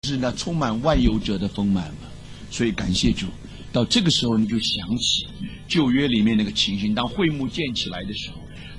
是那充满万有者的丰满嘛。所以感谢主，到这个时候你就想起旧约里面那个情形，当会幕建起来的时候，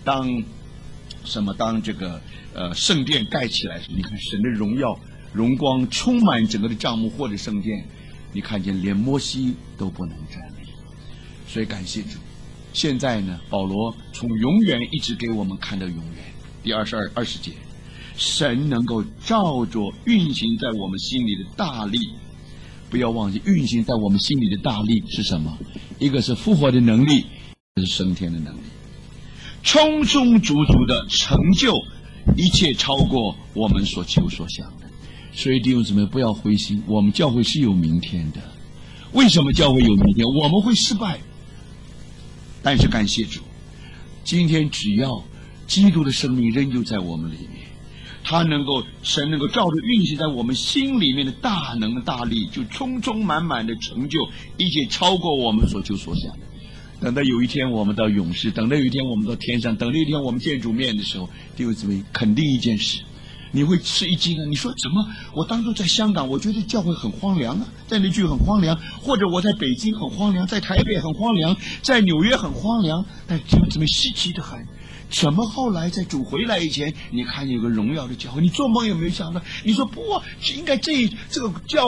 当这个圣殿盖起来的时候，你看神的荣耀荣光充满整个的帐幕或者圣殿，你看见连摩西都不能站立。所以感谢主，现在呢，保罗从永远一直给我们看到永远。第20节，神能够照着运行在我们心里的大力，不要忘记运行在我们心里的大力是什么？一个是复活的能力，一个是升天的能力，充充足足的成就一切超过我们所求所想的。所以弟兄姊妹不要灰心，我们教会是有明天的。为什么教会有明天？我们会失败，但是感谢主，今天只要基督的生命仍旧在我们里面，神能够照着运行在我们心里面的大能大力，就充充满满的成就一切超过我们所求所想的。等到有一天我们到永世，等到有一天我们到天上，等到有一天我们见主面的时候，弟兄姊妹，肯定一件事，你会吃一惊啊！你说怎么？我当初在香港，我觉得教会很荒凉啊，在那句很荒凉；或者我在北京很荒凉，在台北很荒凉，在纽约很荒凉。但弟兄姊妹，稀奇的很，怎么后来在主回来以前，你看有个荣耀的教会？你做梦有没有想到？你说不啊，应该这个教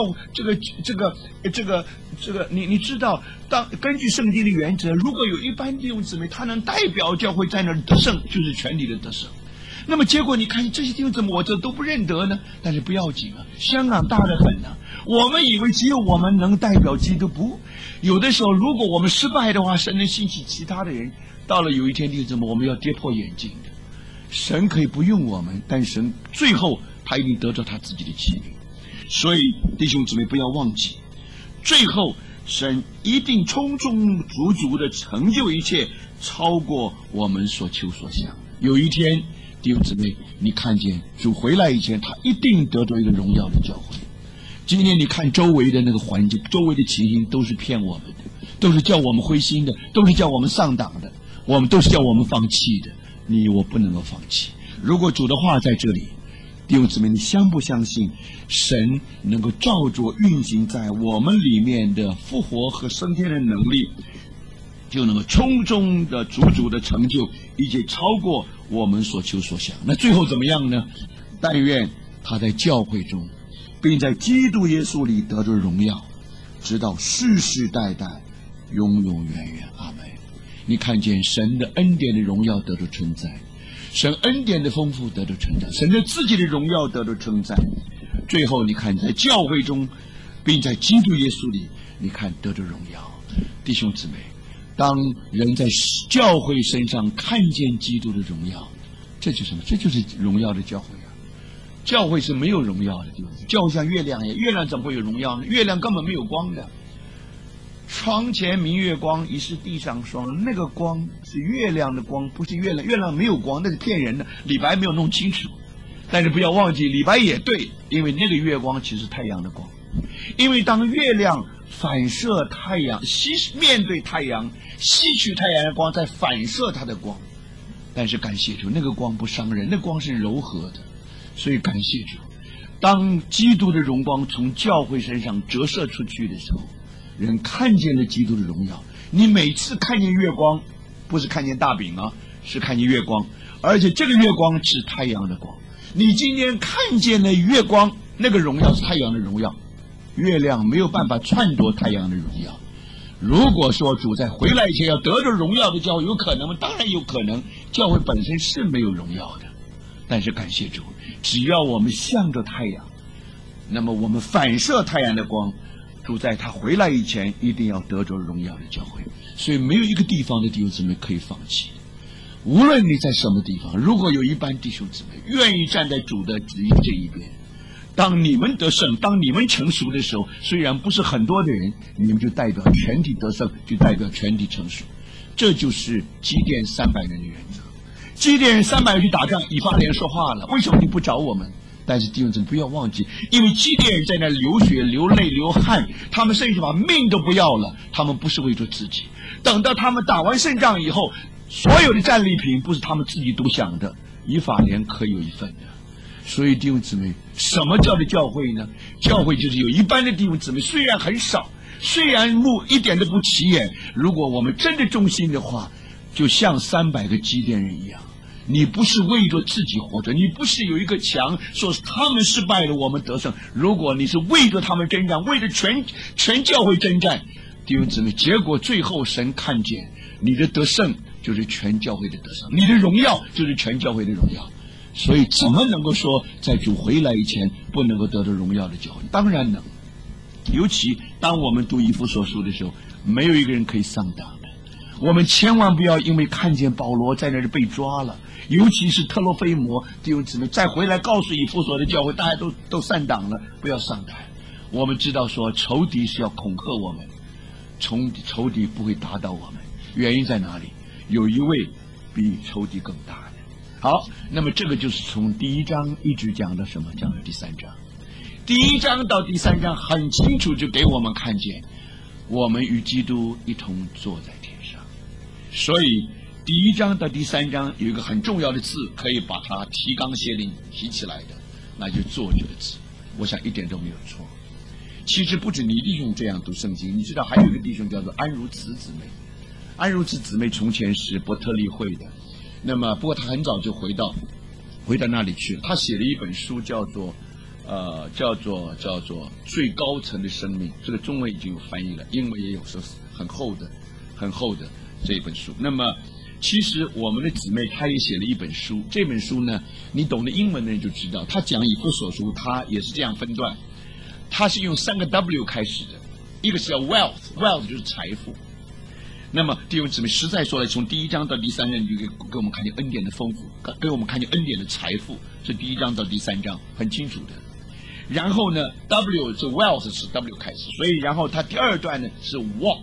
你知道，根据圣经的原则，如果有一般弟兄姊妹他能代表教会在那儿得胜，就是全体的得胜。那么结果你看这些弟兄姊妹我这都不认得呢，但是不要紧啊，香港大得很呢。我们以为只有我们能代表基督，不，有的时候如果我们失败的话，神能兴起其他的人。到了有一天弟兄姊妹我们要跌破眼镜的，神可以不用我们，但神最后他一定得着他自己的器皿。所以弟兄姊妹不要忘记，最后神一定充充足足的成就一切，超过我们所求所想。有一天弟兄姊妹，你看见主回来以前，他一定得着一个荣耀的教会。今天你看周围的那个环境，周围的情形都是骗我们的，都是叫我们灰心的，都是叫我们上当的，我们都是叫我们放弃的。你我不能够放弃。如果主的话在这里，弟兄姊妹，你相不相信神能够照着运行在我们里面的复活和升天的能力，就能够充充的足足的成就一切超过我们所求所想。那最后怎么样呢？但愿他在教会中，并在基督耶稣里得着荣耀，直到世世代代永永远远。阿们。你看见神的恩典的荣耀得着称赞，神恩典的丰富得着称赞，神的自己的荣耀得着称赞。最后你看在教会中，并在基督耶稣里，你看得着荣耀。弟兄姊妹，当人在教会身上看见基督的荣耀，这就是什么？这就是荣耀的教会啊！教会是没有荣耀的地方，教会像月亮一样，月亮怎么会有荣耀呢？月亮根本没有光的。床前明月光，疑是地上霜。那个光是月亮的光，不是月亮。月亮没有光，那是骗人的。李白没有弄清楚，但是不要忘记，李白也对，因为那个月光其实是太阳的光。因为当月亮反射太阳，面对太阳，吸取太阳的光，再反射它的光。但是感谢主，那个光不伤人，那光是柔和的。所以感谢主，当基督的荣光从教会身上折射出去的时候，人看见了基督的荣耀。你每次看见月光，不是看见大饼啊，是看见月光，而且这个月光是太阳的光。你今天看见了月光，那个荣耀是太阳的荣耀，月亮没有办法篡夺太阳的荣耀。如果说主在回来以前要得着荣耀的教会，有可能吗？当然有可能。教会本身是没有荣耀的，但是感谢主，只要我们向着太阳，那么我们反射太阳的光，主在他回来以前一定要得着荣耀的教会。所以没有一个地方的弟兄姊妹可以放弃。无论你在什么地方，如果有一班弟兄姊妹愿意站在主的旨意这一边，当你们得胜，当你们成熟的时候，虽然不是很多的人，你们就代表全体得胜，就代表全体成熟。这就是基甸300人的原则。基甸人300人去打仗，以法莲说话了，为什么你不找我们？但是弟兄姊妹不要忘记，因为基甸人在那流血流泪流汗，他们甚至把命都不要了，他们不是为着自己。等到他们打完胜仗以后，所有的战利品不是他们自己独享的，以法莲可以有一份的。 所以弟兄姊妹，什么叫做教会呢？教会就是有一般的弟兄姊妹，虽然很少，虽然一点都不起眼，如果我们真的忠心的话，就像300个基甸人一样，你不是为着自己活着，你不是有一个墙说他们失败了我们得胜，如果你是为着他们征战，为着全教会征战，弟兄姊妹，结果最后神看见你的得胜就是全教会的得胜，你的荣耀就是全教会的荣耀。所以怎么能够说在主回来以前不能够得到荣耀的教会？当然能。尤其当我们读以弗所书的时候，没有一个人可以上当的。我们千万不要因为看见保罗在那里被抓了，尤其是特洛菲摩弟兄姊妹再回来告诉以弗所的教会，大家都上当了，不要上当。我们知道说仇敌是要恐吓我们，仇敌不会打倒我们，原因在哪里？有一位比仇敌更大的。好，那么这个就是从第1章一直讲到什么？讲到第3章。第1章到第3章很清楚就给我们看见，我们与基督一同坐在天上。所以第1章到第3章有一个很重要的字，可以把它提纲挈领提起来的，那就坐这个字。我想一点都没有错。其实不止你弟兄这样读圣经，你知道还有一个弟兄叫做安如慈姊妹。安如慈姊妹从前是伯特利会的，那么不过他很早就回到那里去了。他写了一本书叫做最高层的生命，这个中文已经有翻译了，英文也有，说很厚的这本书。那么其实我们的姊妹她也写了一本书，这本书呢你懂得英文的人就知道，他讲以弗所书，他也是这样分段，他是用3个 W 开始的，一个是叫 wealth 就是财富。那么弟兄姊妹，实在说来，从第1章到第3章，你就给我们看见恩典的丰富，给我们看见恩典的财富，是第1章到第3章很清楚的。然后呢 W 是 wealth 是 W 开始，所以然后它第2段呢是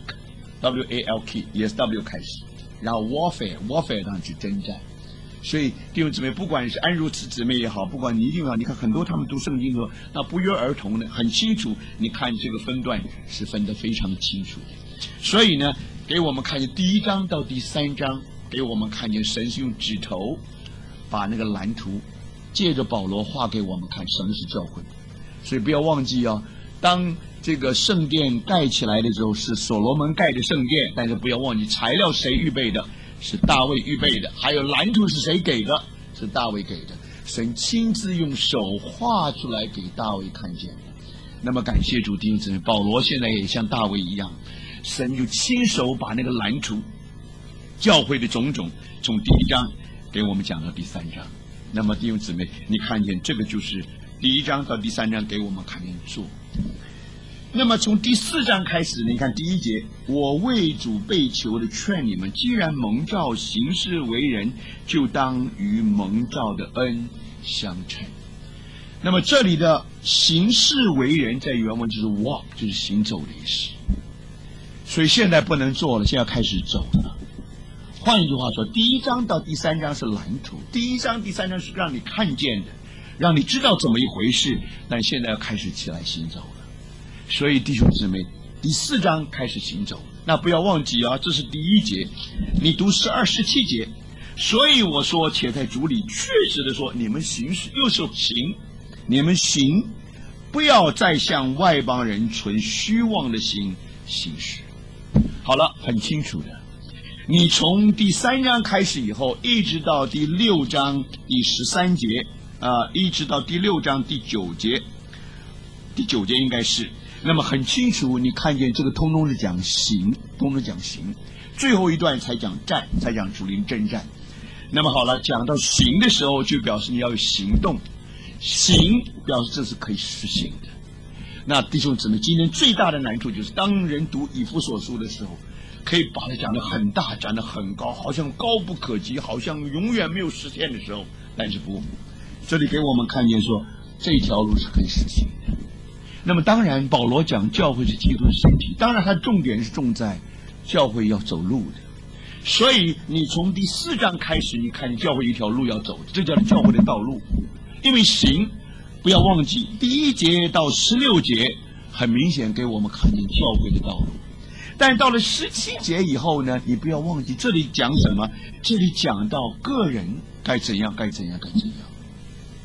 walk，W-A-L-K 也是 W 开始，然后 warfare 当然是征战。所以弟兄姊妹，不管是安如慈姊妹也好，不管你一定要，你看很多他们读圣经的时候，那不约而同的很清楚，你看这个分段是分得非常清楚的。所以呢，给我们看见第1章到第3章，给我们看见神是用指头把那个蓝图借着保罗画给我们看什么是教会。所以不要忘记啊，当这个圣殿盖起来的时候是所罗门盖的圣殿，但是不要忘记材料谁预备的？是大卫预备的。还有蓝图是谁给的？是大卫给的。神亲自用手画出来给大卫看见的。那么感谢主弟兄姊妹，保罗现在也像大卫一样，神就亲手把那个蓝图教会的种种从第1章给我们讲到第3章。那么弟兄姊妹，你看见这个就是第1章到第3章给我们看见做。那么从第4章开始，你看第1节，我为主被囚的劝你们，既然蒙召行事为人，就当与蒙召的恩相称。那么这里的行事为人在原文就是 walk， 就是行走的意思。所以现在不能做了，现在开始走了。换一句话说，第1章到第3章是蓝图，第1章第3章是让你看见的，让你知道怎么一回事，但现在要开始起来行走了。所以弟兄姊妹，第4章开始行走，那不要忘记啊，这是第1节，你读12、17节。所以我说，且在主里确实的说，你们行事又是行，你们行，不要再向外邦人存虚妄的心行事。好了，很清楚的。你从第3章开始以后，一直到第6章第13节，一直到第6章第9节，第9节应该是。那么很清楚，你看见这个通通是讲行，通通讲行，最后一段才讲战，才讲主灵征战。那么好了，讲到行的时候，就表示你要有行动，行表示这是可以实行的。那弟兄姊妹，今天最大的难处就是，当人读以弗所书的时候，可以把它讲得很大，讲得很高，好像高不可及，好像永远没有实现的时候，但是不，这里给我们看见说，这条路是可以实行的。那么当然保罗讲教会是基督的身体，当然他重点是重在教会要走路的。所以你从第4章开始，你看教会一条路要走，这叫教会的道路。因为行，不要忘记第1节到16节很明显给我们看见教会的道路，但到了17节以后呢，你不要忘记这里讲什么，这里讲到个人该怎样该怎样该怎样。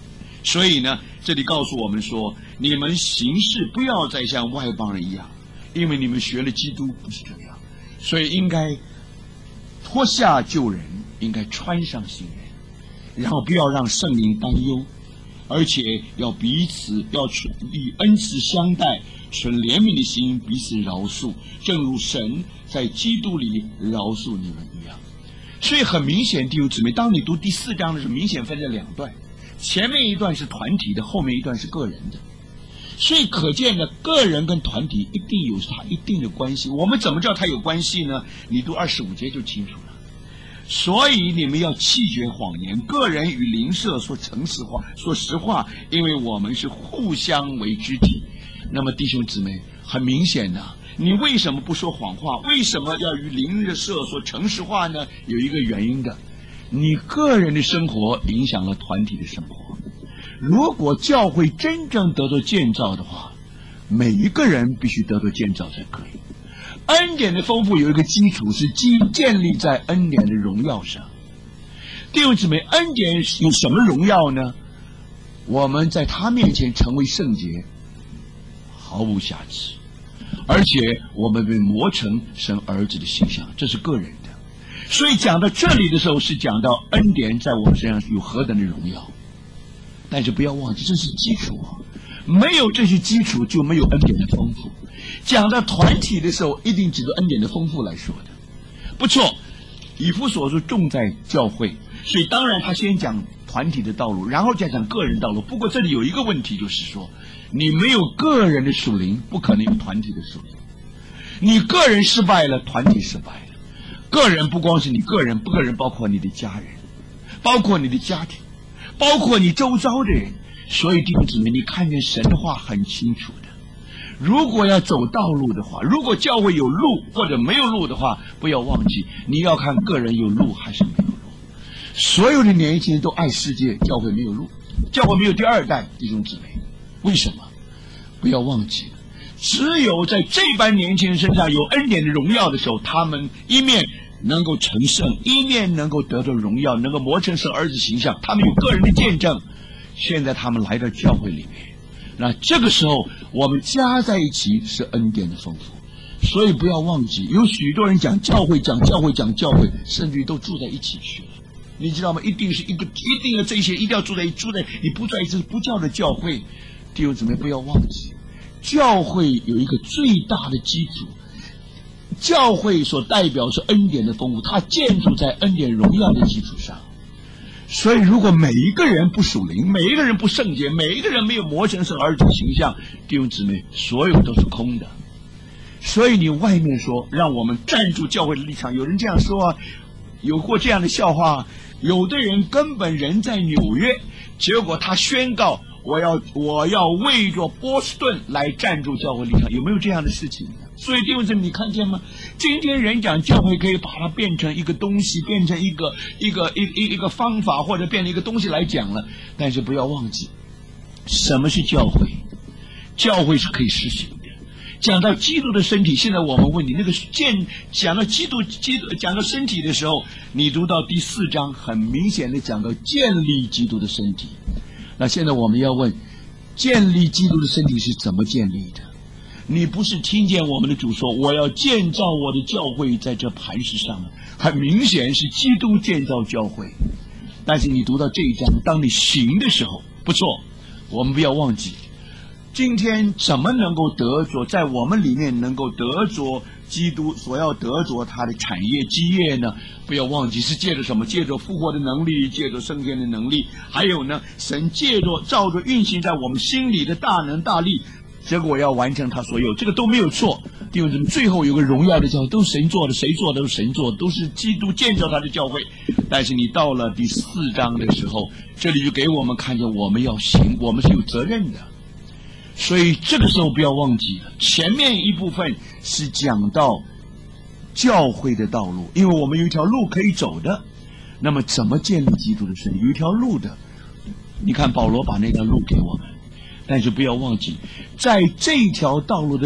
所以呢，这里告诉我们说，你们行事不要再像外邦人一样，因为你们学了基督不是这样，所以应该脱下旧人，应该穿上新人，然后不要让圣灵担忧，而且要彼此要以恩慈相待，存怜悯的心，彼此饶恕，正如神在基督里饶恕你们一样。所以很明显，弟兄姊妹，当你读第4章的时候，明显分成2段，前面一段是团体的，后面一段是个人的。所以可见呢，个人跟团体一定有它一定的关系。我们怎么知道它有关系呢？你读25节就清楚了。所以你们要弃绝谎言，个人与邻舍说诚实话，说实话，因为我们是互相为肢体。那么弟兄姊妹，很明显的，你为什么不说谎话？为什么要与邻舍说诚实话呢？有一个原因的，你个人的生活影响了团体的生活。如果教会真正得到建造的话，每一个人必须得到建造才可以。恩典的丰富有一个基础，是建立在恩典的荣耀上。弟兄姊妹，恩典有什么荣耀呢？我们在他面前成为圣洁，毫无瑕疵，而且我们被磨成神儿子的形象，这是个人的。所以讲到这里的时候，是讲到恩典在我们身上有何等的荣耀。但是不要忘记，这是基础啊，没有这些基础就没有恩典的丰富。讲到团体的时候，一定指着恩典的丰富来说的。不错，以弗所书重在教会，所以当然他先讲团体的道路，然后再讲个人道路。不过这里有一个问题，就是说你没有个人的属灵，不可能有团体的属灵。你个人失败了，团体失败了。个人不光是你个人，个人包括你的家人，包括你的家庭，包括你周遭的人。所以弟兄姊妹，你看见神的话很清楚的。如果要走道路的话，如果教会有路或者没有路的话，不要忘记你要看个人有路还是没有路。所有的年轻人都爱世界，教会没有路，教会没有第2代。弟兄姊妹，为什么？不要忘记，只有在这班年轻人身上有恩典的荣耀的时候，他们一面能够成圣，一面能够得到荣耀，能够磨成神儿子形象，他们有个人的见证。现在他们来到教会里面，那这个时候我们加在一起是恩典的丰富。所以不要忘记，有许多人讲教会，甚至于都住在一起去了。你知道吗？一定要这些，一定要住在，你不在这不叫的教会。弟兄姊妹，不要忘记，教会有一个最大的基础，教会所代表是恩典的丰富，它建筑在恩典荣耀的基础上。所以如果每一个人不属灵，每一个人不圣洁，每一个人没有磨成神儿子形象，弟兄姊妹，所有都是空的。所以你外面说让我们站住教会的立场，有人这样说啊，有过这样的笑话，有的人根本人在纽约，结果他宣告我要为着波士顿来站住教会立场，有没有这样的事情？所以弟兄姊妹，你看见吗？今天人讲教会可以把它变成一个东西，变成一个方法，或者变成一个东西来讲了。但是不要忘记，什么是教会？教会是可以实行的。讲到基督的身体，现在我们问你，讲到基督讲到身体的时候，你读到第4章，很明显的讲到建立基督的身体。那现在我们要问，建立基督的身体是怎么建立的？你不是听见我们的主说我要建造我的教会在这磐石上吗？很明显是基督建造教会。但是你读到这一章，当你行的时候，不错，我们不要忘记，今天怎么能够得着，在我们里面能够得着基督所要得着他的产业基业呢？不要忘记是借着什么？借着复活的能力，借着升天的能力，还有呢，神借着照着运行在我们心里的大能大力，结果要完成他所有，这个都没有错。弟兄姊妹，最后有个荣耀的教会，都是神做的，谁做的都是神做的，都是基督建造他的教会。但是你到了第4章的时候，这里就给我们看见我们要行，我们是有责任的。所以这个时候不要忘记了，前面一部分是讲到教会的道路，因为我们有一条路可以走的。那么怎么建立基督的身体？有一条路的，你看保罗把那条路给我们，但是不要忘记，在这条道路的